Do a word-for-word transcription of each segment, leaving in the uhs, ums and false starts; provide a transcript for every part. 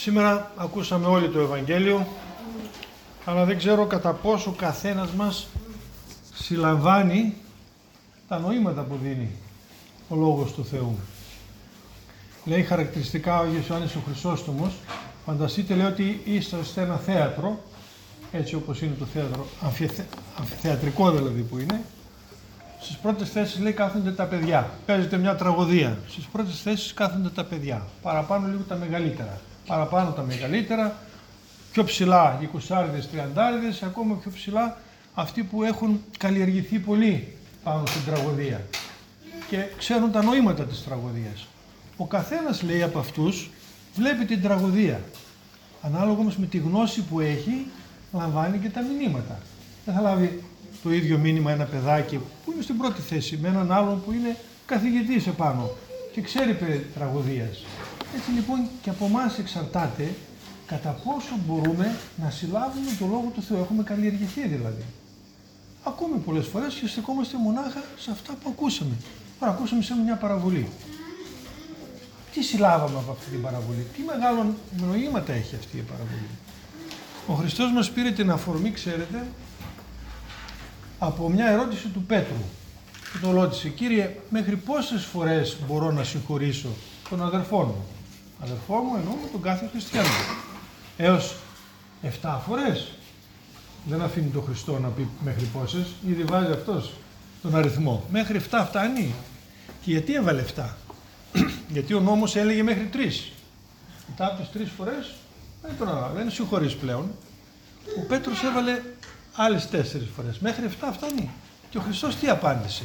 Σήμερα ακούσαμε όλοι το Ευαγγέλιο, αλλά δεν ξέρω κατά πόσο καθένας μας συλλαμβάνει τα νοήματα που δίνει ο Λόγος του Θεού. Λέει χαρακτηριστικά ο Άγιος Ιωάννης ο Χρυσόστομος, φανταστείτε λέει ότι είστε σε ένα θέατρο, έτσι όπως είναι το θέατρο, αμφιθε... αμφιθεατρικό δηλαδή που είναι, στις πρώτες θέσεις λέει κάθονται τα παιδιά, παίζεται μια τραγωδία, στις πρώτες θέσεις κάθονται τα παιδιά, παραπάνω λίγο τα μεγαλύτερα, παραπάνω τα μεγαλύτερα, πιο ψηλά οι εικοσάριδες, τριαντάριδες, ακόμα πιο ψηλά αυτοί που έχουν καλλιεργηθεί πολύ πάνω στην τραγωδία και ξέρουν τα νοήματα της τραγωδίας. Ο καθένας λέει από αυτούς βλέπει την τραγωδία. Ανάλογα όμως με τη γνώση που έχει, λαμβάνει και τα μηνύματα. Δεν θα λάβει το ίδιο μήνυμα ένα παιδάκι που είναι στην πρώτη θέση με έναν άλλον που είναι καθηγητής επάνω και ξέρει περί τραγωδίας. Έτσι λοιπόν και από εμάς εξαρτάται κατά πόσο μπορούμε να συλλάβουμε το Λόγο του Θεού. Έχουμε καλλιεργηθεί δηλαδή. Ακούμε πολλές φορές και στεκόμαστε μονάχα σε αυτά που ακούσαμε. Τώρα ακούσαμε σε μια παραβολή. Τι συλλάβαμε από αυτή την παραβολή, τι μεγάλο νοήματα έχει αυτή η παραβολή. Ο Χριστός μας πήρε την αφορμή, ξέρετε, από μια ερώτηση του Πέτρου. Και τον ρώτησε, Κύριε, μέχρι πόσες φορές μπορώ να συγχωρήσω τον αδερφό μου. Αδερφό μου εννοούμε τον κάθε χριστιανό. Έως εφτά φορές. Δεν αφήνει τον Χριστό να πει μέχρι πόσες, ήδη βάζει αυτός τον αριθμό. Μέχρι εφτά φτάνει. Και γιατί έβαλε εφτά. Γιατί ο νόμος έλεγε μέχρι τρεις. Μετά από τις τρεις φορές δεν, τον, δεν συγχωρείς πλέον. Ο Πέτρος έβαλε άλλες τέσσερις φορές. Μέχρι εφτά φτάνει. Και ο Χριστός τι απάντησε.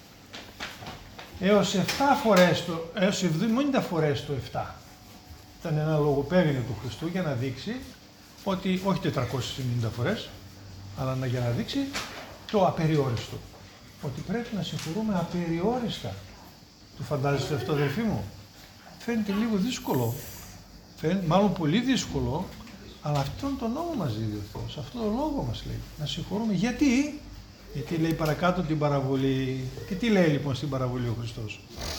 Έως εφτά φορές, το, έως εβδομήντα φορές το εφτά. Ήταν ένα λογοπαίγνιο του Χριστού για να δείξει ότι, όχι τετρακόσιες εβδομήντα φορές, αλλά για να δείξει το απεριόριστο. Ότι πρέπει να συγχωρούμε απεριόριστα. Το φαντάζεστε αυτό, αδελφοί μου? Φαίνεται λίγο δύσκολο, φαίνεται μάλλον πολύ δύσκολο, αλλά αυτόν τον νόμο μας δίδει ο Θεός, αυτόν τον λόγο μας λέει, να συγχωρούμε. Γιατί? Γιατί λέει παρακάτω την παραβολή. Και τι λέει λοιπόν στην παραβολή ο Χριστός?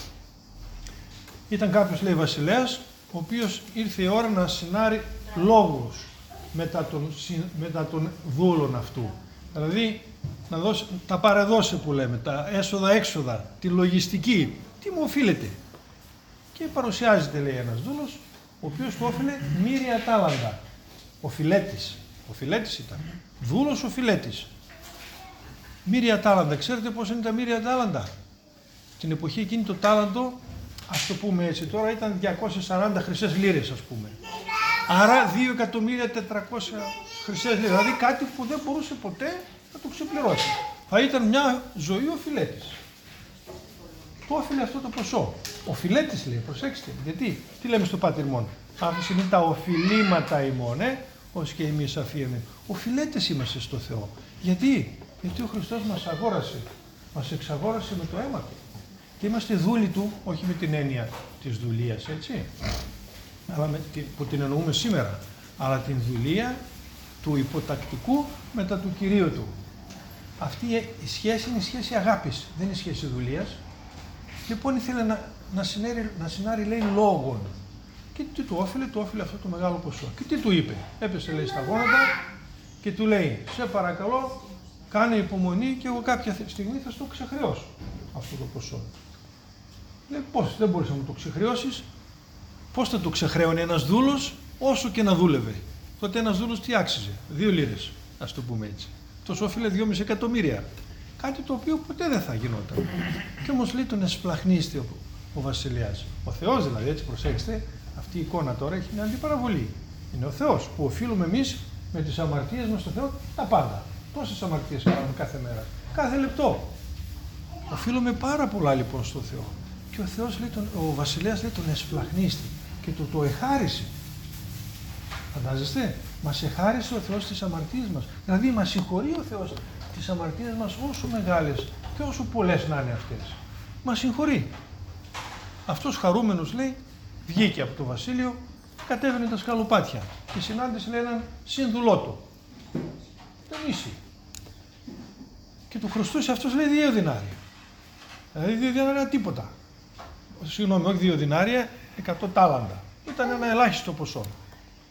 Ήταν κάποιος, λέει, βασιλέας, ο οποίος ήρθε η ώρα να συνάρει λόγους μετά τον, μετά τον δούλον αυτού. Δηλαδή, να δώσει, τα παρεδώσε που λέμε, τα έσοδα-έξοδα, τη λογιστική, τι μου οφείλεται. Και παρουσιάζεται, λέει, ένας δούλος, ο οποίος του όφελε μύρια τάλαντα. Ο φιλέτης, ο φιλέτης ήταν, δούλος ο φιλέτης. Μύρια τάλαντα, ξέρετε πώς είναι τα μύρια τάλαντα? Την εποχή εκείνη το τάλαντο, ας το πούμε έτσι τώρα, ήταν διακόσιες σαράντα χρυσές λίρες, ας πούμε. Άρα δύο εκατομμύρια τετρακόσιες χρυσές λίρες, δηλαδή κάτι που δεν μπορούσε ποτέ να το ξεπληρώσει. Θα ήταν μια ζωή ο φιλέτης. Το όφιλε αυτό το ποσό. Ο φιλέτης λέει, προσέξτε, γιατί, τι λέμε στο Πάτερ ημών, άφηση είναι τα οφειλήματα ημών, ε, ως και εμείς αφήρμε. Ο φιλέτης είμαστε στο Θεό. Γιατί, γιατί ο Χριστός μας αγόρασε, μας εξαγόρασε με το αίμα του. Και είμαστε δούλοι του, όχι με την έννοια της δουλείας, έτσι, αλλά με, που την εννοούμε σήμερα, αλλά την δουλεία του υποτακτικού μετά του Κυρίου του. Αυτή η σχέση είναι η σχέση αγάπης, δεν είναι η σχέση δουλείας. Λοιπόν ήθελε να, να, συνέρει, να συνάρει, λέει, λόγων. Και τι του όφιλε, του όφιλε αυτό το μεγάλο ποσό. Και τι του είπε? Έπεσε, λέει, στα γόνατα και του λέει, σε παρακαλώ, κάνε υπομονή και εγώ κάποια στιγμή θα στο ξεχρεώσω αυτό το ποσό. Λέει, πώς, δεν μπορείς να μου το ξεχρεώσεις? Πώς θα το ξεχρέωνε ένας δούλος όσο και να δούλευε? Τότε ένας δούλος τι άξιζε? Δύο λίρες, ας το πούμε έτσι. Τόσο όφιλε δυόμισι εκατομμύρια. Κάτι το οποίο ποτέ δεν θα γινόταν. Και όμως λέει τον εσπλαχνίστη ο, ο βασιλιάς. Ο Θεός δηλαδή, έτσι προσέξτε, αυτή η εικόνα τώρα έχει μια αντιπαραβολή. Είναι ο Θεός που οφείλουμε εμείς με τις αμαρτίες μας στο Θεό τα πάντα. Τόσες αμαρτίες κάνουμε κάθε μέρα, κάθε λεπτό. Οφείλουμε πάρα πολλά λοιπόν στο Θεό. Και ο Θεός λέει, τον, ο βασιλιάς λέει τον εσπλαχνίστη και του το εχάρισε. Φαντάζεστε, μας εχάρισε ο Θεός τις αμαρτίες μας. Δηλαδή μας συγχωρεί ο Θεός τις αμαρτίες μας όσο μεγάλες και όσο πολλές να είναι αυτές. Μας συγχωρεί. Αυτός χαρούμενος, λέει, βγήκε από το βασίλειο, κατέβαινε τα σκαλοπάτια και συνάντησε, λέει, έναν σύνδουλό του. Τον ίσι. Και του χρωστούσε αυτός, λέει, δύο δινάρια. Δηλαδή δύο δινάρια τίποτα. Συγγνώμη, όχι δύο δινάρια, εκατό τάλαντα. Ήταν ένα ελάχιστο ποσό.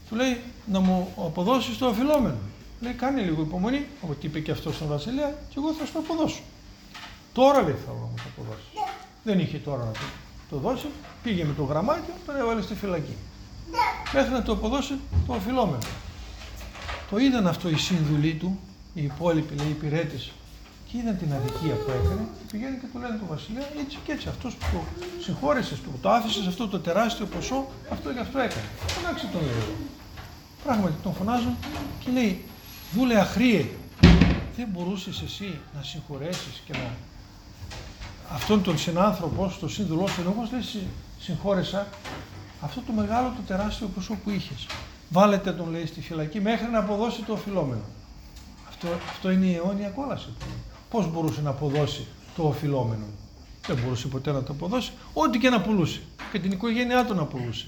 Του λέει να μου αποδώσεις το οφειλόμενο. Λέει κάνει λίγο υπομονή, ότι είπε και αυτό στον βασιλέα, και εγώ θα σου το αποδώσω. Τώρα λέει θα μου το αποδώσει. Δεν είχε τώρα να το, το δώσει, πήγε με το γραμμάτιο, τον έβαλε στη φυλακή. Μέχρι να του αποδώσει το οφειλόμενο. Το είδαν αυτό οι σύνδουλοι του, οι υπόλοιποι λέει υπηρέτες, και είδαν την αδικία που έκανε και πηγαίνουν και του λένε του βασιλέα έτσι και έτσι. Αυτός που το συγχώρεσες, που το άφησες αυτό το τεράστιο ποσό, αυτό και αυτό έκανε. Φωνάξε τον λέει. Πράγματι τον φωνάζουν και λέει, δούλε αχρήε, δεν μπορούσες εσύ να συγχωρέσεις και να αυτόν τον συνάνθρωπο, τον σύνδουλό σου, όπως λέει συγχώρεσα, αυτό το μεγάλο, το τεράστιο ποσό που είχες. Βάλετε τον λέει στη φυλακή μέχρι να αποδώσει το οφειλόμενο. Αυτό, αυτό είναι η αιώνια κόλαση. Πώς μπορούσε να αποδώσει το οφειλόμενο? Δεν μπορούσε ποτέ να το αποδώσει, ό,τι και να πουλούσε. Και την οικογένειά του να πουλούσε.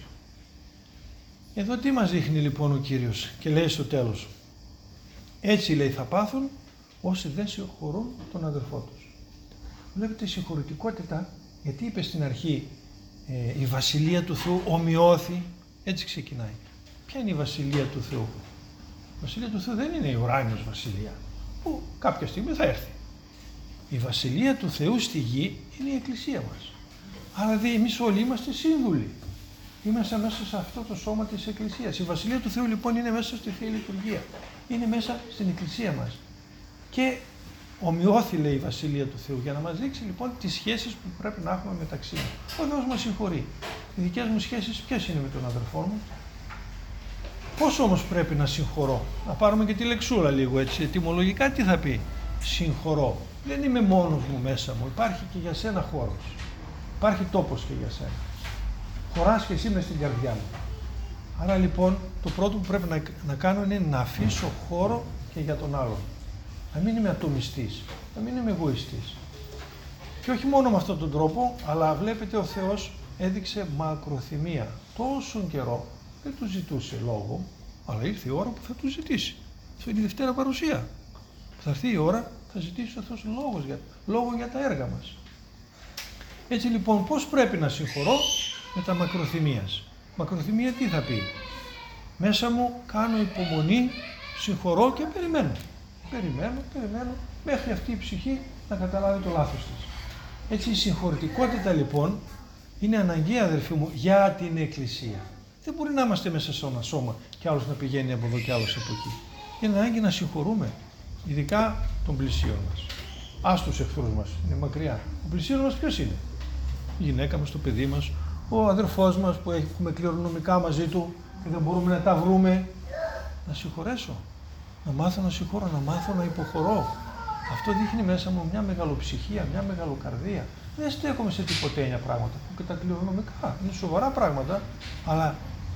Εδώ τι μας δείχνει λοιπόν ο Κύριος και λέει στο τέλος. Έτσι λέει θα πάθουν όσοι δεν συγχωρούν τον αδερφό τους. Βλέπετε η συγχωρητικότητα, γιατί είπε στην αρχή ε, η βασιλεία του Θεού ομοιώθη, έτσι ξεκινάει. Ποια είναι η βασιλεία του Θεού? Η βασιλεία του Θεού δεν είναι η ουράνιος βασιλεία, που κάποια στιγμή θα έρθει. Η βασιλεία του Θεού στη γη είναι η εκκλησία μας. Άρα δηλαδή εμείς όλοι είμαστε σύνδουλοι. Είμαστε μέσα σε αυτό το σώμα της εκκλησίας. Η βασιλεία του Θεού λοιπόν είναι μέσα στη Θεία Λειτουργία. Είναι μέσα στην εκκλησία μας. Και ομοιώθη λέει η βασιλεία του Θεού για να μας δείξει λοιπόν τις σχέσεις που πρέπει να έχουμε μεταξύ μας. Ο Θεός μας συγχωρεί. Οι δικές μου σχέσεις ποιες είναι με τον αδερφό μου? Πώς όμως πρέπει να συγχωρώ? Να πάρουμε και τη λεξούρα λίγο έτσι, ετυμολογικά τι θα πει? Συγχωρώ. Δεν είμαι μόνος μου μέσα μου, υπάρχει και για σένα χώρος. Υπάρχει τόπος και για σένα. Χωράς και εσύ μες στην καρδιά μου. Άρα λοιπόν το πρώτο που πρέπει να, να κάνω είναι να αφήσω χώρο και για τον άλλον. Να μην είμαι ατομιστής, να μην είμαι εγωιστής. Και όχι μόνο με αυτόν τον τρόπο, αλλά βλέπετε ο Θεός έδειξε μακροθυμία. Τόσον καιρό δεν του ζητούσε λόγο, αλλά ήρθε η ώρα που θα του ζητήσει. Αυτό είναι η Δευτέρα Παρουσία. Θα έρθει η ώρα, θα ζητήσει ο Θεός λόγος για, λόγο για τα έργα μας. Έτσι λοιπόν πώς πρέπει να συγχωρώ? Με τα μακροθυμίας. Μακροθυμία τι θα πει? Μέσα μου κάνω υπομονή, συγχωρώ και περιμένω. Περιμένω, περιμένω, μέχρι αυτή η ψυχή να καταλάβει το λάθος της. Έτσι η συγχωρητικότητα λοιπόν είναι αναγκαία αδερφοί μου για την Εκκλησία. Δεν μπορεί να είμαστε μέσα σε ένα σώμα και άλλος να πηγαίνει από εδώ και άλλος από εκεί. Είναι ανάγκη να συγχωρούμε, ειδικά των πλησίων μας. Ας τους εχθρούς μας, είναι μακριά. Ο πλησίον μας ποιος είναι? Η γυναίκα μας, το παιδί μας, ο αδερφός μας που έχουμε κληρονομικά μαζί του και δεν μπορούμε να τα βρούμε. Να συγχωρέσω, να μάθω να συγχωρώ, να μάθω να υποχωρώ. Αυτό δείχνει μέσα μου μια μεγαλοψυχία, μια μεγαλοκαρδία. Δεν στέκομαι σε τυποτένια πράγματα που και τα κληρονομικά είναι σοβαρά πράγματα, αλλά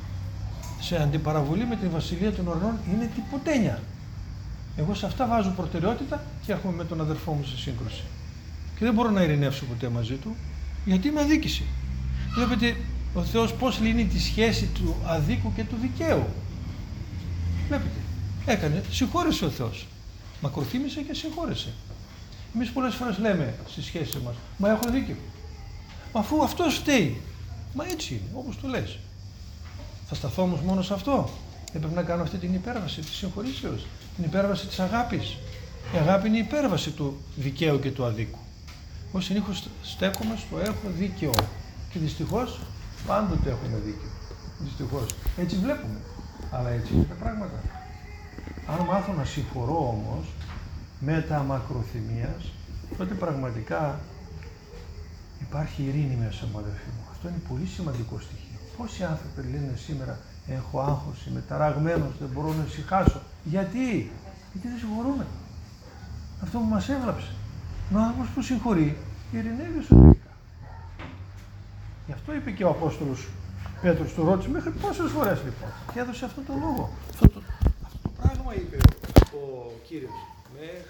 σε αντιπαραβολή με την Βασιλεία των Ουρανών είναι τυποτένια. Εγώ σε αυτά βάζω προτεραιότητα και έρχομαι με τον αδερφό μου σε σύγκρουση. Και δεν μπορώ να ειρηνεύσω ποτέ μαζί του, γιατί με αδίκησε. Βλέπετε ο Θεός πώς λύνει τη σχέση του αδίκου και του δικαίου. Βλέπετε, έκανε, συγχώρεσε ο Θεός. Μακροθύμησε και συγχώρεσε. Εμείς πολλές φορές λέμε στις σχέσεις μας, μα έχω δίκιο. Μα αφού αυτός φταίει. Μα έτσι είναι, όπως το λες. Θα σταθώ όμως μόνο σε αυτό. Δεν πρέπει να κάνω αυτή την υπέρβαση της συγχωρήσεως, την υπέρβαση της αγάπης. Η αγάπη είναι η υπέρβαση του δικαίου και του αδίκου. Εγώ συνήθως στέκομαι στο έχω δίκαιο. Και δυστυχώς πάντοτε έχουμε δίκιο. Δυστυχώς. Έτσι βλέπουμε. Αλλά έτσι είναι τα πράγματα. Αν μάθω να συγχωρώ όμως με τα μακροθυμίας, τότε πραγματικά υπάρχει ειρήνη μέσα μου, αδερφοί μου. Αυτό είναι πολύ σημαντικό στοιχείο. Πόσοι άνθρωποι λένε σήμερα έχω άγχος, είμαι ταραγμένος, δεν μπορώ να ησυχάσω. Γιατί? Γιατί δεν συγχωρούμε. Αυτό που μας έβλαψε. Ο άνθρωπος που συγχωρεί ειρηνεύει εσωτερικά. Γι' αυτό είπε και ο Απόστολος Πέτρος, του ρώτησε μέχρι πόσες φορές λοιπόν. Και έδωσε αυτό το λόγο. Αυτό το, αυτό το πράγμα είπε ο Κύριος. Μέχρι,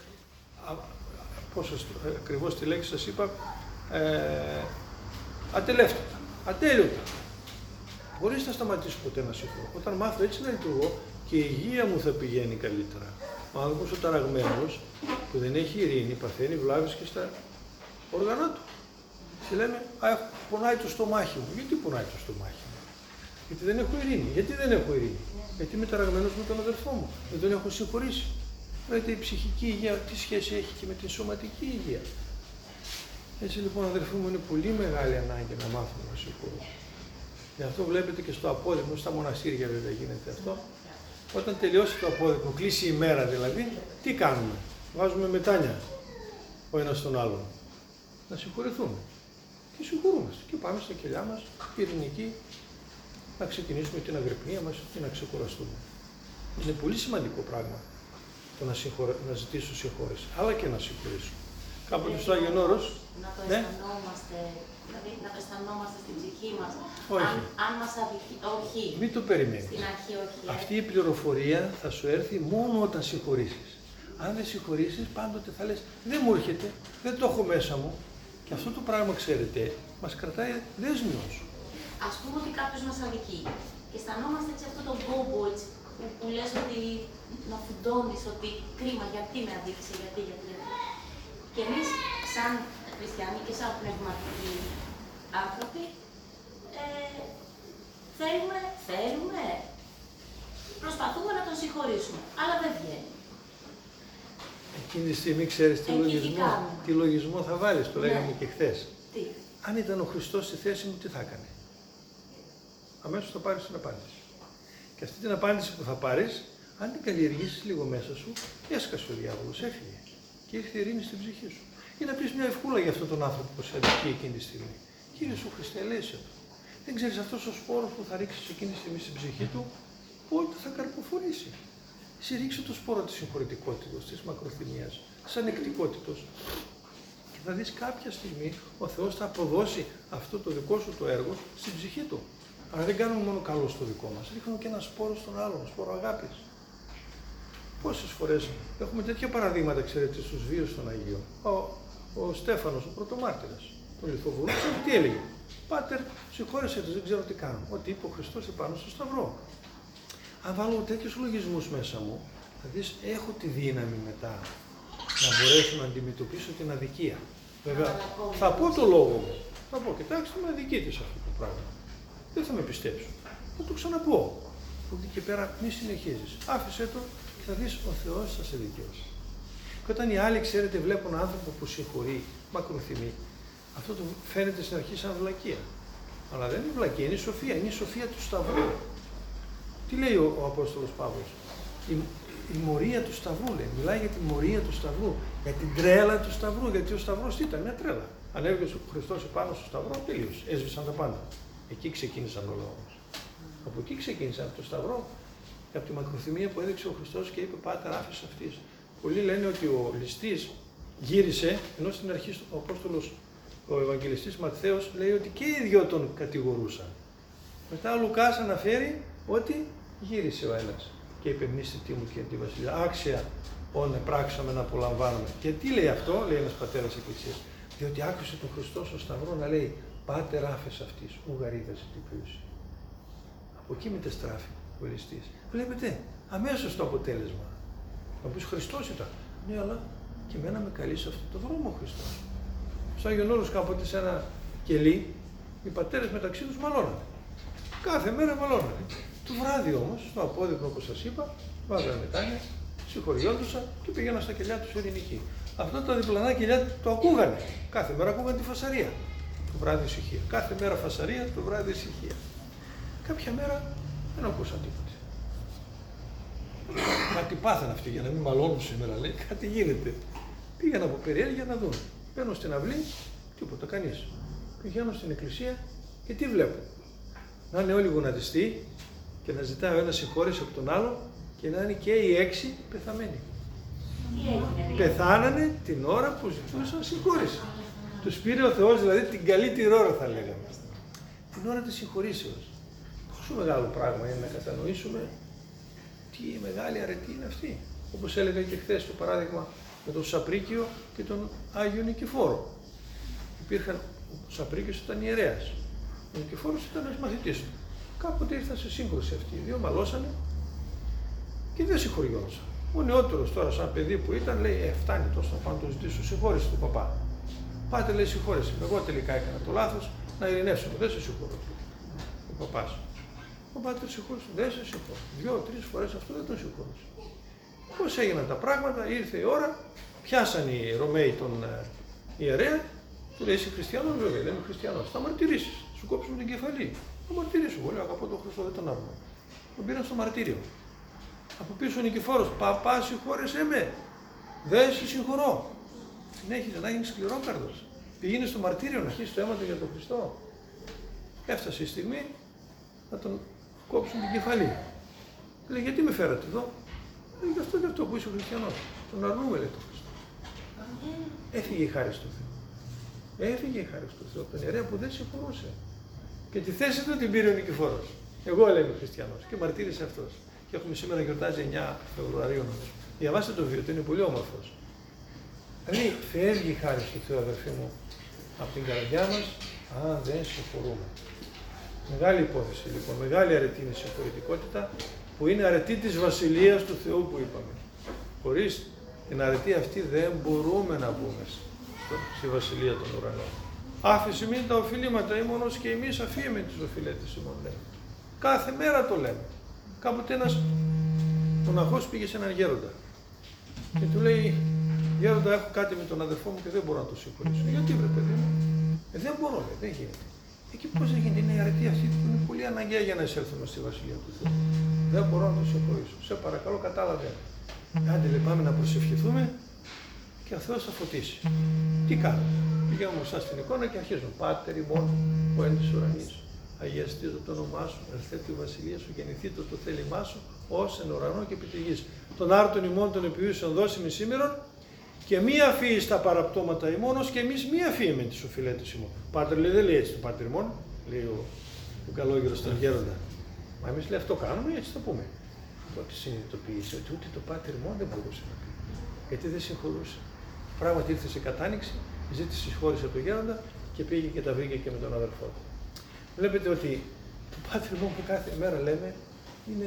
πόσες ακριβώς τη λέξη σας είπα, ε, ατελεύτητα, ατέλειωτα. Χωρίς να σταματήσω ποτέ να συγχωρώ. Όταν μάθω έτσι να λειτουργώ και η υγεία μου θα πηγαίνει καλύτερα. Ο άνθρωπος ο ταραγμένος που δεν έχει ειρήνη παθαίνει βλάβες και στα όργανα του. Και λέμε, α, πονάει το στομάχι μου. Γιατί πονάει το στομάχι μου? Γιατί δεν έχω ειρήνη. Γιατί δεν έχω ειρήνη. Γιατί είμαι ταραγμένος με τον αδελφό μου. Δεν τον έχω συγχωρήσει. Βλέπετε, η ψυχική υγεία τι σχέση έχει και με την σωματική υγεία. Έτσι λοιπόν, αδελφοί μου, είναι πολύ μεγάλη ανάγκη να μάθουμε να συγχωρούμε. Γι' αυτό βλέπετε και στο απόδεικμα, στα μοναστήρια βέβαια γίνεται αυτό. Όταν τελειώσει το απόδεικμα, κλείσει η μέρα δηλαδή, τι κάνουμε. Βάζουμε μετάνια ο ένας στον άλλον. Να συγχωρηθούμε. Και συγχωρούμαστε. Και πάμε στα κελιά μας, ειρηνικοί, να ξεκινήσουμε την αγρυπνία μας και να ξεκουραστούμε. Είναι πολύ σημαντικό πράγμα το να, συγχωρε... να ζητήσω συγχώρεση, αλλά και να συγχωρήσω. Κάποτε στο Άγιον Όρος, να το ναι. αισθανόμαστε, δηλαδή να το αισθανόμαστε στην ψυχή μας. Όχι. Αν, αν μας αδικεί, όχι. Μην το περιμένεις. Στην αρχή όχι. Αυτή η πληροφορία θα σου έρθει μόνο όταν συγχωρήσεις. Αν δεν συγχωρήσεις, πάντοτε θα λες, δεν μου έρχεται, δεν το έχω μέσα μου. Και αυτό το πράγμα, ξέρετε, μας κρατάει δέσμιος. Ας πούμε ότι κάποιος μας αδικεί και αισθανόμαστε έτσι αυτό το κόμπο έτσι, που, που λες ότι να φουντώνεις ότι κρίμα, γιατί με αδίκησε, γιατί, γιατί, γιατί. Και εμείς σαν χριστιανοί και σαν πνευματικοί άνθρωποι ε, θέλουμε, θέλουμε, προσπαθούμε να τον συγχωρήσουμε, αλλά δεν βγαίνει. Εκείνη τη στιγμή ξέρεις τι Εκεί λογισμό, τι τι λογισμό θα βάλεις, το λέγαμε ναι. και χθες. Τι. Αν ήταν ο Χριστός στη θέση μου, τι θα έκανε. Αμέσως θα πάρεις την απάντηση. Και αυτή την απάντηση που θα πάρεις, αν την καλλιεργήσεις λίγο μέσα σου, έσκασε ο διάβολος, έφυγε. Και ήρθε η ειρήνη στην ψυχή σου. Ή να πεις μια ευχούλα για αυτόν τον άνθρωπο που σε αδικεί εκείνη τη στιγμή. Κύριε σου Χριστέ, ελέησε του. Δεν ξέρεις αυτός ο σπόρος που θα ρίξεις εκείνη τη στιγμή στην ψυχή του, πότε θα καρποφορήσει. Εσύ ρίξε το σπόρο της συγχωρητικότητας, της μακροθυμίας, της ανεκτικότητας. Και θα δεις κάποια στιγμή ο Θεός θα αποδώσει αυτό το δικό σου το έργο στην ψυχή του. Αλλά δεν κάνουμε μόνο καλό στο δικό μας, ρίχνουμε και ένα σπόρο στον άλλον, σπόρο αγάπης. Πόσες φορές έχουμε τέτοια παραδείγματα, ξέρετε, στους βίους των Αγίων. Ο, ο Στέφανος, ο πρωτομάρτυρας, τον λιθοβολό, ξέρετε τι έλεγε. Πάτερ, συγχώρεσέ τους, δεν ξέρω τι κάνω. Ό,τι είπε ο Χριστός επάνω στο Σταυρό. Αν βάλω τέτοιους λογισμούς μέσα μου, θα δεις, έχω τη δύναμη μετά να μπορέσω να αντιμετωπίσω την αδικία. Βέβαια, θα πω το λόγο μου. Θα πω, κοιτάξτε, με αδικείτε σε αυτό το πράγμα. Δεν θα με πιστέψουν. Θα το ξαναπώ. Από εκεί και πέρα μη συνεχίζεις. Άφησέ το και θα δεις ο Θεός θα σε δικαιώσει. Και όταν οι άλλοι, ξέρετε, βλέπουν άνθρωπο που συγχωρεί, μακροθυμεί, αυτό το φαίνεται στην αρχή σαν βλακεία. Αλλά δεν είναι βλακεία, είναι η σοφία. Είναι η σοφία του Σταυρού. Τι λέει ο, ο Απόστολος Παύλος. Η, η μορία του Σταυρού λέει. Μιλάει για τη μορία του Σταυρού. Για την τρέλα του Σταυρού. Γιατί ο Σταυρός τι ήταν, μια τρέλα. Ανέβηκε ο Χριστός επάνω στο Σταυρό, τελείωσε. Έσβησαν τα πάντα. Εκεί ξεκίνησαν όλα όμως. Από εκεί ξεκίνησαν από το Σταυρό και από τη μακροθυμία που έδειξε ο Χριστός και είπε: Πάτερ, άφησε αυτής. Πολλοί λένε ότι ο ληστής γύρισε, ενώ στην αρχή ο Απόστολος, ο Ευαγγελιστής Ματθαίος, λέει ότι και οι δυο τον κατηγορούσαν. Μετά ο Λουκάς αναφέρει ότι γύρισε ο ένας και είπε: Μνήστε τι μου και τη βασιλεία. Άξια όνε πράξαμε να απολαμβάνουμε. Και τι λέει αυτό, λέει ένας πατέρας Εκκλησίας. Διότι άκουσε τον Χριστό στο Σταυρό να λέει: Πάτερ, άφες αυτής, ουγαρίδας την ποιούση. Από εκεί μετεστράφει ο ληστής. Βλέπετε, αμέσως το αποτέλεσμα. Να πεις Χριστός ήταν. Ναι, αλλά και εμένα με καλεί σε αυτό το δρόμο ο Χριστός. Στο Άγιον Όρος κάποτε σε ένα κελί, οι πατέρες μεταξύ τους μαλώνανε. Κάθε μέρα μαλώνανε. Το βράδυ όμως, στο απόδειπνο όπως σας είπα, βάζανε μετάνια, συγχωριόντουσαν και πήγαιναν στα κελιά τους ειρηνικοί. Αυτά τα διπλανά κελιά το ακούγανε. Κάθε μέρα ακούγανε τη φασαρία. Το βράδυ ησυχία. Κάθε μέρα φασαρία, το βράδυ ησυχία. Κάποια μέρα δεν ακούσαν τίποτα. Κάτι πάθανε αυτοί για να μην μαλώνουν σήμερα, λέει. Κάτι γίνεται. Πήγαν από περιέργεια να δουν. Μπαίνω στην αυλή, τίποτα, κανείς. Πηγαίνω στην εκκλησία και τι βλέπω. Να είναι όλοι γονατιστοί και να ζητάει ο ένας συγχώρεση από τον άλλο και να είναι και οι έξι πεθαμένοι. Πεθάνανε την ώρα που ζητούσαν συγχώρεση. Τους πήρε ο Θεός, δηλαδή την καλύτερη ώρα θα λέγαμε. Την ώρα της συγχωρήσεως. Πόσο μεγάλο πράγμα είναι να κατανοήσουμε τι μεγάλη αρετή είναι αυτή. Όπως έλεγα και χθες το παράδειγμα με τον Σαπρίκιο και τον Άγιο Νικηφόρο. Υπήρχαν, ο Σαπρίκιος ήταν ιερέας. Ο Νικηφόρος ήταν ένας μαθητής του. Κάποτε ήρθαν σε σύγκρουση αυτοί. Οι δύο μαλώσανε και δεν συγχωριόντουσαν. Ο νεότερος τώρα, σαν παιδί που ήταν, λέει: Ε, φτάνει τόσο να πάω να το ζητήσω συγχώρεση του παπά. Πάτε, λέει, συγχώρεση. Εγώ τελικά έκανα το λάθος, να ειρηνεύσουμε. Δεν σε συγχωρώ. Ο παπάς. Ο πάτερ συγχώρησε. Δεν σε συγχώρησε. Δύο-τρεις φορές αυτό δεν τον συγχώρησε. Πώς έγιναν τα πράγματα, ήρθε η ώρα, πιάσαν οι Ρωμαίοι τον ε, ιερέα, του λέει: Είσαι χριστιανός, βέβαια, δεν είμαι χριστιανός. Θα μαρτυρήσεις, σου κόψουμε την κεφαλή. Θα μαρτυρήσω. Εγώ λέω: Αγαπώ τον Χριστό, δεν τον άρμω. Τον πήραν στο μαρτύριο. Από πίσω ο Νικηφόρος: Παπά, συγχώρεσέ με. Δεν σε συγχωρώ. Συνέχιζε να γίνει σκληρόκαρδος. Πήγαινε στο μαρτύριο να αρχίσει το αίμα του για τον Χριστό. Έφτασε η στιγμή να τον κόψουν την κεφαλή. Λέει: Γιατί με φέρατε εδώ? Λέει: Γι' αυτό και αυτό που είσαι χριστιανός. Τον αρνούμε, λέει, τον Χριστό. Έφυγε η χάρη του Θεού. Έφυγε η χάρη του Θεού από τον ιερέα που δεν συγχωρούσε. Και τη θέση του την πήρε ο Νικηφόρος. Εγώ, λέει, είμαι χριστιανός. Και μαρτύρησε αυτός. Και έχουμε σήμερα γιορτάζει εννιά Φεβρουαρίου, νομίζω. Διαβάστε το βίντεο, είναι πολύ όμορφος. Δηλαδή, φεύγει η χάρη του Θεού, αδερφοί μου, από την καρδιά μας, αν δεν συγχωρούμε. Μεγάλη υπόθεση, λοιπόν, μεγάλη αρετή είναι η συγχωρητικότητα, που είναι αρετή της Βασιλείας του Θεού που είπαμε. Χωρίς την αρετή αυτή δεν μπορούμε να μπούμε στη Βασιλεία των Ουρανών. Άφηση μην τα οφειλήματα ήμωνος και εμείς αφήμε τις οφειλέτες ημών, λέμε. Κάθε μέρα το λέμε. Κάποτε ένας μοναχός πήγε σε έναν γέροντα και του λέει: Γέροντα, έχω κάτι με τον αδερφό μου και δεν μπορώ να το συγχωρήσω. Γιατί, βρε παιδί μου? Ε, δεν μπορώ, λέει, δεν γίνεται. Εκεί πώς δεν γίνεται? Είναι η αρετή αυτή που είναι πολύ αναγκαία για να εισέλθουμε στη Βασιλεία του Θεού. Δεν μπορώ να το συγχωρήσω. Σε παρακαλώ, κατάλαβε. Άντε, λέει, πάμε να προσευχηθούμε και ο Θεός θα φωτίσει. Τι κάνω? Πηγαίνουμε μπροστά στην εικόνα και αρχίζουμε. Πάτερ ημών, που εν της ουρανής, αγιαστήτω το όνομά σου, ερθέτω η βασιλεία σου, γεννηθήτω το θέλημά σου, ως εν ουρανό και επί τη γης. Τον άρτον ημών των επιούσεων δώσιμη σήμερον, και μη αφήεις τα παραπτώματα ημώνος και εμείς μη αφήμε τις οφειλέτες ημών. Πάτερ, λέει, δεν λέει έτσι το πάτερ ημών, λέει ο, ο καλόγερος στον γέροντα. Μα εμείς, λέει, αυτό κάνουμε, έτσι το πούμε. Τότε συνειδητοποίησε ότι ούτε το πάτερ ημών δεν μπορούσε να πει. Γιατί δεν συγχωρούσε. Πράγματι ήρθε σε κατάνοιξη, ζήτησε συγχώρηση από τον γέροντα και πήγε και τα βρήκε και με τον αδερφό του. Βλέπετε ότι το πάτερ ημών που κάθε μέρα λέμε είναι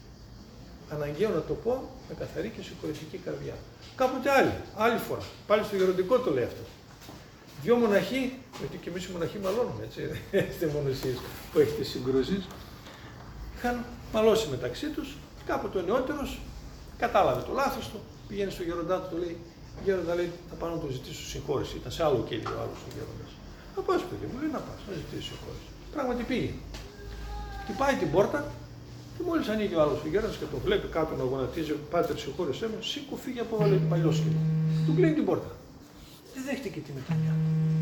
αναγκαίο να το πω με καθαρή και συγχωρητική καρδιά. Κάποτε άλλη, άλλη φορά, πάλι στο γεροντικό το λέει αυτό. Δυο μοναχοί, γιατί και εμείς οι μοναχοί μαλώνουμε, έτσι, δεν είστε μόνο εσείς που έχετε συγκρούσεις, είχαν μαλώσει μεταξύ τους. Κάποτε ο νεότερος κατάλαβε το λάθος του, πηγαίνει στο γεροντά του, του λέει: Γέροντα, λέει, θα πάω να του ζητήσω συγχώρεση. Ήταν σε άλλο κέλιο ο άλλος ο γέροντας. Να πας, παιδί μου, λέει, να πας, να ζητήσω συγχώρεση. Πράγματι πήγε. Χτυπάει την πόρτα. Και μόλις ανοίγει ο άλλος ο γέροντας και το βλέπει κάτω να γονατίζει: Πάτερ, συγχώρεσέ με, σήκω, φύγε από βάλε παλιό σκύλο. Του κλείνει την πόρτα. Δεν δέχτηκε τη μετανιά.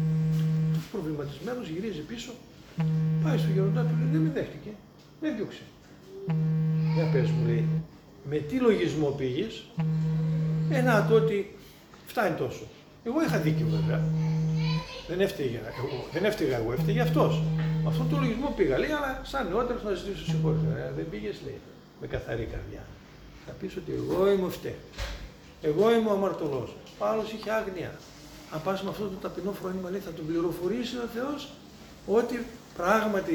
Προβληματισμένος γυρίζει πίσω, πάει στο γέροντά του, λέει: Δεν με δέχτηκε, με διώξε. Για πες μου, λέει, με τι λογισμό πήγες? Ένα το ότι φτάνει τόσο. Εγώ είχα δίκιο, βέβαια. Δεν έφταιγα εγώ, δεν έφταιγα εγώ, έφταιγε αυτός. Με αυτόν τον λογισμό πήγα, λέει, αλλά σαν νεότερος να ζητήσω συγχώρεση. Ε, δεν πήγες, λέει, με καθαρή καρδιά. Θα πεις ότι εγώ είμαι ο φταίχος. Εγώ είμαι ο αμαρτωλός. Ο άλλος είχε άγνοια. Αν πας με αυτό το ταπεινό φρόνημα, λέει, θα τον πληροφορήσει ο Θεός ότι πράγματι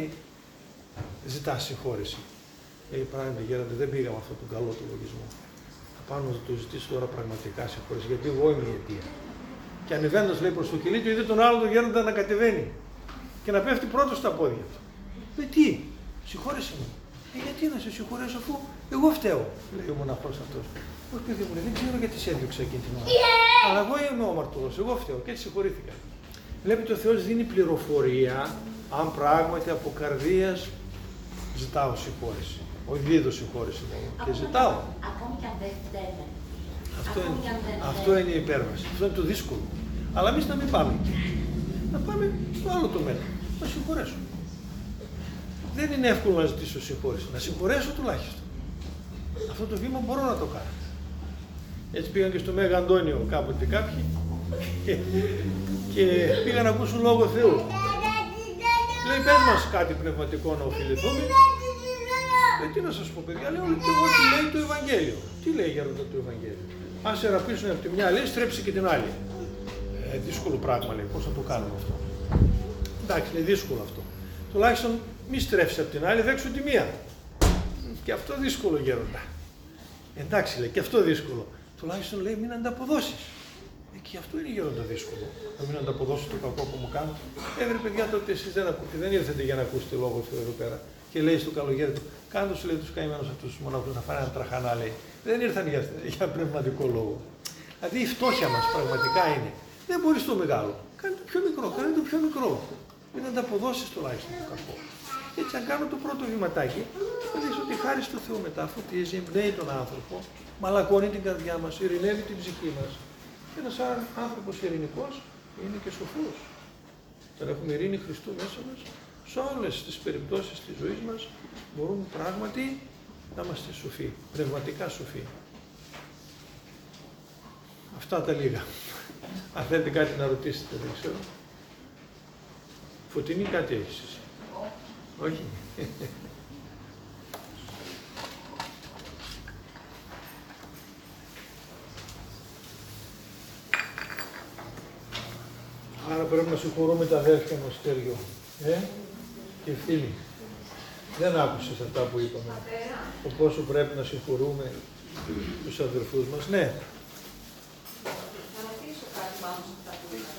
ζητά συγχώρεση. Λέει, πράγματι, γέροντε, δεν πήγα με αυτόν τον καλό του λογισμό. Θα πάω να το ζητήσω τώρα πραγματικά συγχώρεση, γιατί εγώ είμαι η αιτία. Και ανεβαίνοντας, λέει, προς το κελί του, είδε τον άλλο τον γέροντα να κατεβαίνει και να πέφτει πρώτος στα πόδια του. Λέει, τι, συγχώρεσαι μου. Ε, γιατί να σε συγχωρέσω αφού εγώ φταίω, λέει ο μοναχός αυτός. Όχι, παιδί μου, λέει, δεν ξέρω γιατί σε έδιωξα εκείνη την ώρα. Yeah. Αλλά εγώ είμαι ο αμαρτωλός, εγώ φταίω και έτσι συγχωρήθηκα. Βλέπετε, ο Θεός δίνει πληροφορία αν πράγματι από καρδίας ζητάω συγχώρεση. Όχι δίδω συγχώρεση μόνο. Και ζητάω. Ακόμη και αν δεν φταίμε. Αυτό, είναι, αυτό είναι η υπέρβαση. Αυτό είναι το δύσκολο. Αλλά εμείς να μην πάμε εκεί. Να πάμε στο άλλο το μέτρο. Να συγχωρέσω. Δεν είναι εύκολο να ζητήσω συγχώρεση. Να συγχωρέσω τουλάχιστον. Αυτό το βήμα μπορώ να το κάνω. Έτσι πήγαν και στο Μέγα Αντώνιο κάποτε κάποιοι και πήγαν να ακούσουν λόγο Θεού. Λέει, πες μας κάτι πνευματικό να οφειληθούμε. Λέει, τι να σας πω, παιδιά, λέω, και εγώ τι λέει το Ευαγγέλιο. Τι λέει γέροντα το Ευαγγέλιο? Αν σε ραπίσουν από τη μια, λέει, στρέψει και την άλλη. Ε, δύσκολο πράγμα, λέει, πώς θα το κάνουμε αυτό. Εντάξει, λέει, δύσκολο αυτό. Τουλάχιστον μη στρέψει από την άλλη, δέξου τη μία. Και αυτό δύσκολο, γέροντα. Εντάξει, λέει, και αυτό δύσκολο. Τουλάχιστον, λέει, μην ανταποδώσεις. Ε, και αυτό είναι, γέροντα, δύσκολο. Να μην ανταποδώσω το κακό που μου κάνω. Ε, βρε, παιδιά, τότε εσείς δεν, ακού... δεν ήρθατε για να ακούσετε λόγο Θεού εδώ πέρα. Και και λέει στο καλογέρι του, κάνε του λέει τους καημένους αυτούς τους μοναχούς να φάνε ένα τραχανά, λέει. Δεν ήρθαν για, για πνευματικό λόγο. Δηλαδή η φτώχεια μας πραγματικά είναι. Δεν μπορείς το μεγάλο. Κάνε το πιο μικρό, κάνε το πιο μικρό. Μην ανταποδώσεις τουλάχιστον το κακό. Έτσι, αν κάνω το πρώτο βηματάκι, θα δεις ότι χάρη του Θεού μετά φωτίζει, εμπνέει τον άνθρωπο, μαλακώνει την καρδιά μας, ειρηνεύει την ψυχή μας. Ένας άνθρωπος ειρηνικός είναι και σοφός. Όταν έχουμε ειρήνη Χριστού μέσα μας, σε όλες τις περιπτώσεις της ζωής μας μπορούμε πράγματι να είμαστε σοφοί, πνευματικά σοφοί. Αυτά τα λίγα. Αν θέλετε κάτι να ρωτήσετε, δεν ξέρω. Φωτεινή, κάτι έχεις εσύ. Όχι. Άρα πρέπει να συγχωρούμε τα αδέρφια μας, Στέργιο. Ε, και φίλοι. Δεν άκουσες αυτά που είπαμε. Το πόσο πρέπει να συγχωρούμε τους αδερφούς μας. Ναι. Να ρωτήσω κάτι πάνω σε αυτά που είπατε.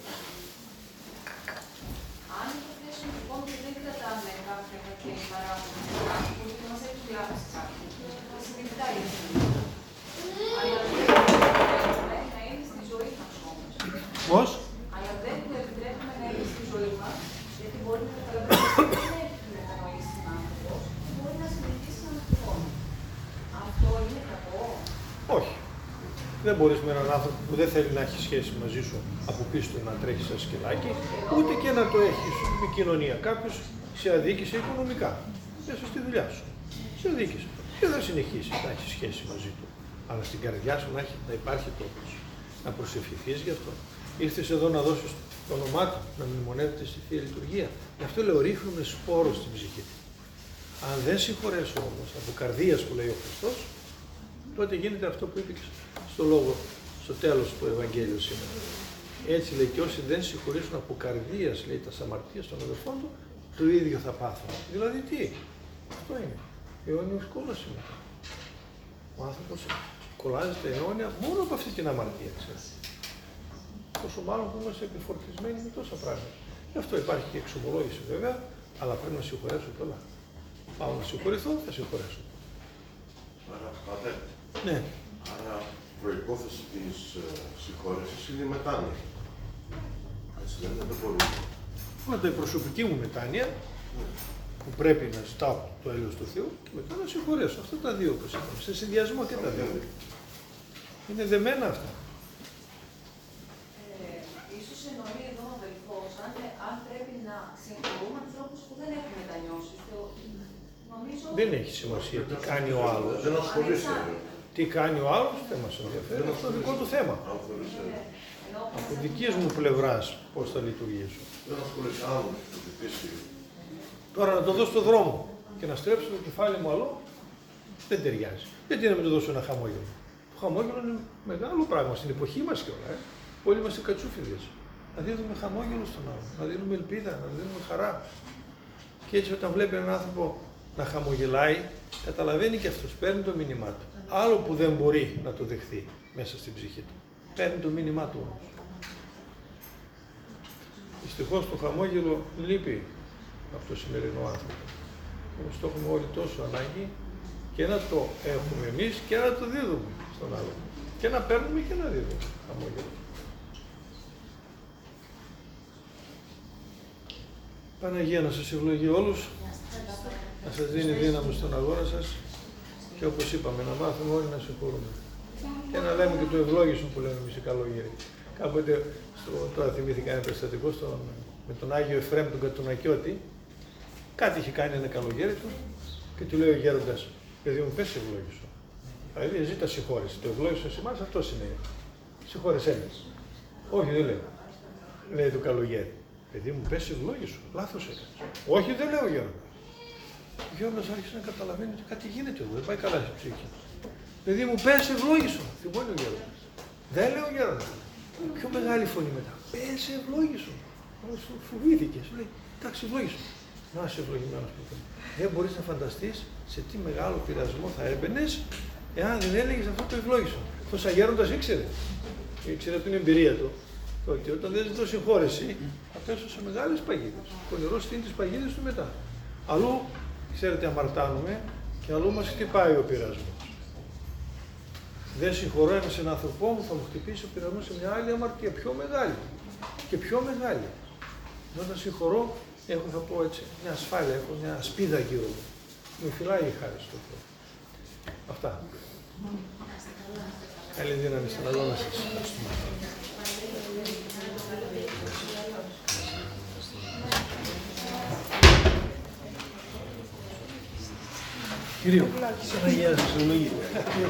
Αν υποθέσουμε λοιπόν ότι δεν κρατάμε κάποια κακή παράγοντα που μας έχει βλάψει κάτι, θα συνειδητάει η ζωή. Αλλά δεν επιτρέπουμε να είναι στη ζωή μας όμως. Πώς? Αλλά δεν του επιτρέπουμε να είναι στη ζωή μας, γιατί μπορεί να καταλαβαίνει ότι δεν έχει μετανοήσει τον άνθρωπο και μπορεί να συνεχίσει να μας. Αυτό είναι κακό? Όχι. Δεν μπορείς με έναν άνθρωπο που δεν θέλει να έχει σχέση μαζί σου από πίσω του να τρέχει σαν σκυλάκι, ούτε και να το έχεις με κοινωνία. Κάποιος σε αδίκησε οικονομικά. Μέσα στη δουλειά σου. Σε αδίκησε. Και δεν συνεχίσει να έχει σχέση μαζί του. Αλλά στην καρδιά σου να, έχει, να υπάρχει τόπος. Να προσευχηθείς γι' αυτό. Ήρθες εδώ να δώσεις το όνομά του, να μνημονεύεται στη Θεία Λειτουργία. Γι' αυτό λέω ρίχνουμε σπόρο στην ψυχή του. Αν δεν συγχωρέσω όμως από καρδίας που λέει ο Χριστός, τότε γίνεται αυτό που είπε και στο λόγο, στο τέλος του Ευαγγέλιου σήμερα. Έτσι λέει, και όσοι δεν συγχωρήσουν από καρδίας, λέει, τα αμαρτίες των αδελφών του, το ίδιο θα πάθουν. Δηλαδή τι, αυτό είναι. Αιώνιος κόλαση μετά. Ο άνθρωπος κολλάζεται αιώνια μόνο από αυτή την αμαρτία, ξέρετε. Πόσο μάλλον που είμαστε επιφορτισμένοι με τόσα πράγματα. Γι' αυτό υπάρχει και εξομολόγηση βέβαια, αλλά πρέπει να συγχωρέσω πολλά. Πάω να συγχωρηθώ, θα συγχωρέσω. Άρα, πάτε. Ναι. Άρα, προϋπόθεση της uh, συγχώρεσης είναι η μετάνοια. Έτσι δεν είναι, δεν μπορούμε. Πρώτα η προσωπική μου μετάνοια, που πρέπει να ζητάω το έλεος του Θεού και μετά να συγχωρέσω. Αυτά τα δύο όπως είπαμε. Σε συνδυασμό και τα δύο. Είναι δεμένα αυτά. Ε, ίσως εννοεί εδώ ο αδελφός, αν, αν πρέπει να συγχωρούμε ανθρώπους που δεν έχουν μετανιώσει. Νομίζω... Δεν έχει σημασία τι κάνει ο άλλος. Δεν ασχολείσαι. Τι κάνει ο άλλος δεν μας ενδιαφέρει. Αυτό είναι δικό του θέμα. Από δικής μου πλευράς πώς θα λειτουργήσω. Δεν ασχολείσαι άλλους που ζητήσει. Τώρα να το δω στον δρόμο και να στρέψω το κεφάλι μου αλλού, δεν ταιριάζει. Γιατί να μην του δώσω ένα χαμόγελο. Το χαμόγελο είναι μεγάλο πράγμα στην εποχή μας κιόλα. Ε. Όλοι είμαστε κατσούφιδες. Να δίνουμε χαμόγελο στον άλλο, να δίνουμε ελπίδα, να δίνουμε χαρά. Και έτσι όταν βλέπει έναν άνθρωπο να χαμογελάει, καταλαβαίνει και αυτός, παίρνει το μήνυμά του. Άλλο που δεν μπορεί να το δεχθεί μέσα στην ψυχή του. Παίρνει το μήνυμά του όμως. Δυστυχώς το χαμόγελο λείπει από το σημερινό άνθρωπο. Όμως το έχουμε όλοι τόσο ανάγκη και να το έχουμε εμείς και να το δίδουμε στον άλλο. Και να παίρνουμε και να δίδουμε χαμόγελο. Παναγία να σας ευλογεί όλους, να σας δίνει δύναμη στον αγώνα σας και όπως είπαμε να μάθουμε όλοι να συγχωρούμε. Και να λέμε και το ευλόγησον που λέμε εμείς οι καλόγεροι. Κάποτε, στο, τώρα θυμήθηκα ένα περιστατικό στον, με τον Άγιο Εφραίμ τον Κατουνακιώτη, κάτι είχε κάνει ένα καλογέρι του και του λέει ο γέροντας, παιδί μου πες ευλόγησον. Δηλαδή ζήτα συγχώρεση, το ευλόγησον σε εμάς αυτό σημαίνει. Συγχώρεσέ μας. Όχι δεν λέω, λέει το καλογέρι. Παιδί μου πες ευλόγησον, λάθος έκανες. Όχι δεν λέω ο γέροντας. Ο γέροντας άρχισε να καταλαβαίνει ότι κάτι γίνεται εδώ, δεν πάει καλά στην ψυχή. Παιδί μου πες ευλόγησον, θυμώνει ο γέροντας. Δεν λέω ο γέροντας. Πιο μεγάλη φωνή μετά. Πες ευλόγησον. Σου φοβήθηκε, σου λέει, εντάξει ευλόγησον. Να είσαι ευλογημένος που θέλει. Δεν μπορείς να φανταστείς σε τι μεγάλο πειρασμό θα έμπαινες εάν δεν έλεγες αυτό το ευλόγησον. Αυτός ο γέροντας ήξερε. Ήξερε από την εμπειρία του ότι όταν δεν ζητώ συγχώρεση θα πέσω σε μεγάλες παγίδες. Το νερό στείνει τις παγίδες του μετά. Αλλού ξέρετε, αμαρτάνουμε και αλλού μας χτυπάει ο πειρασμός. Δεν συγχωρώ έναν συνάνθρωπό μου, θα μου χτυπήσει ο πειρασμός σε μια άλλη αμαρτία, πιο μεγάλη και πιο μεγάλη. Όταν συγχωρώ, έχω, θα πω έτσι, μια ασφάλεια, έχω μια σπίδα γύρω μου. Με φυλάει η χάρη στο Θεό. Αυτά. Καλή δύναμη στον αγώνα σας. Κυρίω, σαν Αγία Χριστολογία.